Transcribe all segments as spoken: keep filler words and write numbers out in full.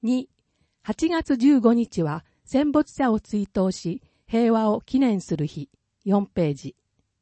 に、はちがつじゅうごにちは戦没者を追悼し、平和を記念する日、よんページ。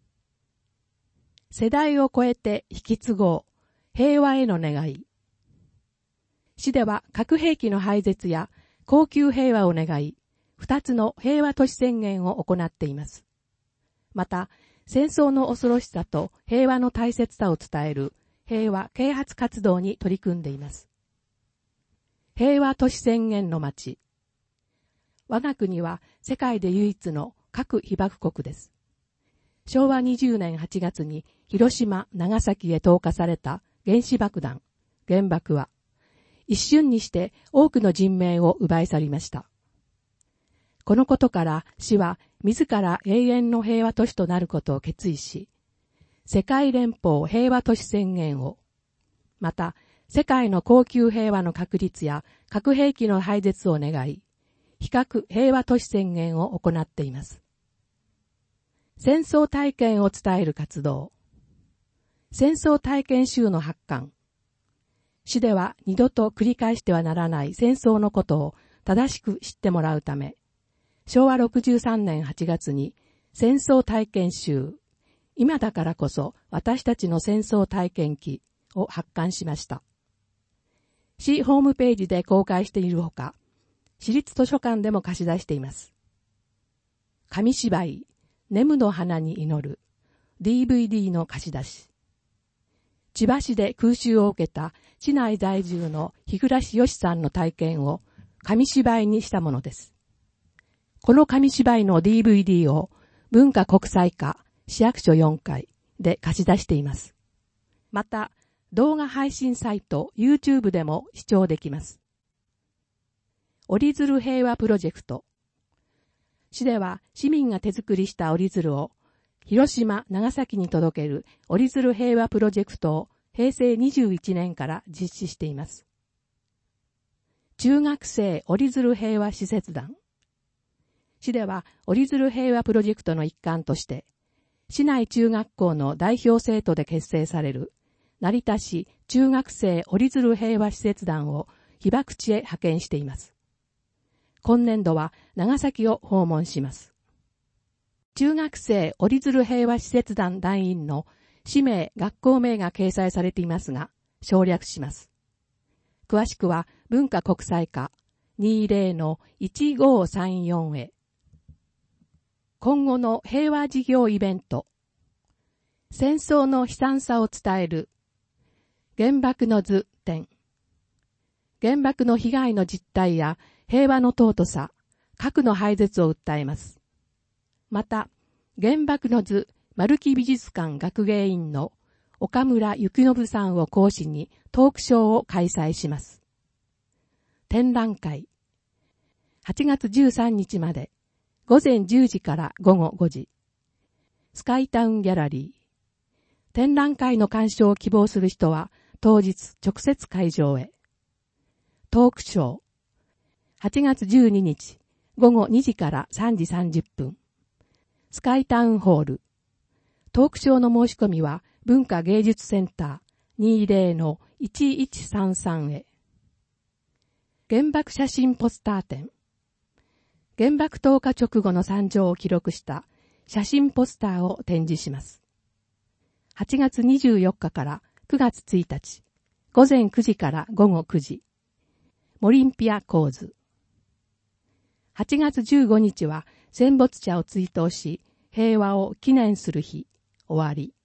世代を超えて引き継ごう、平和への願い。市では核兵器の廃絶や恒久平和を願い、二つの平和都市宣言を行っています。また、戦争の恐ろしさと平和の大切さを伝える平和啓発活動に取り組んでいます。平和都市宣言の街。我が国は世界で唯一の核被爆国です。しょうわにじゅうねんはちがつに広島、長崎へ投下された原子爆弾、原爆は、一瞬にして多くの人命を奪い去りました。このことから市は自ら永遠の平和都市となることを決意し、世界連邦平和都市宣言を、また世界の恒久平和の確立や核兵器の廃絶を願い、非核平和都市宣言を行っています。戦争体験を伝える活動。戦争体験集の発刊。市では二度と繰り返してはならない戦争のことを正しく知ってもらうため、しょうわろくじゅうさんねんはちがつに戦争体験集、今だからこそ私たちの戦争体験記を発刊しました。市ホームページで公開しているほか、市立図書館でも貸し出しています。紙芝居、ネムの花に祈る ディーブイディー の貸し出し。千葉市で空襲を受けた市内在住の日暮よしさんの体験を紙芝居にしたものです。この紙芝居の ディーブイディー を文化国際課市役所よんかいで貸し出しています。また、動画配信サイト YouTube でも視聴できます。折り鶴平和プロジェクト。市では市民が手作りした折り鶴を広島、長崎に届ける折り鶴平和プロジェクトをへいせいにじゅういちねんから実施しています。中学生折り鶴平和施設団。市では折り鶴平和プロジェクトの一環として、市内中学校の代表生徒で結成される成田市中学生折り鶴平和施設団を被爆地へ派遣しています。今年度は長崎を訪問します。中学生折り鶴平和施設団団員の氏名、学校名が掲載されていますが、省略します。詳しくは文化国際課 にじゅうのいちごさんよん へ。今後の平和事業イベント。戦争の悲惨さを伝える。原爆の図展。原爆の被害の実態や平和の尊さ、核の廃絶を訴えます。また、原爆の図丸木美術館学芸員の岡村幸信さんを講師にトークショーを開催します。展覧会。はちがつじゅうさんにちまで、ごぜんじゅうじからごごごじ。スカイタウンギャラリー。展覧会の鑑賞を希望する人は、当日直接会場へ。トークショー。はちがつじゅうににち、ごごにじからさんじさんじゅっぷん。スカイタウンホール。トークショーの申し込みは、文化芸術センター にじゅうのいちいちさんさん へ。原爆写真ポスター展。原爆投下直後の惨状を記録した写真ポスターを展示します。はちがつにじゅうよっかからくがつついたち、ごぜんくじからごごくじ。モリンピア構図。はちがつじゅうごにちは戦没者を追悼し、平和を記念する日、終わり。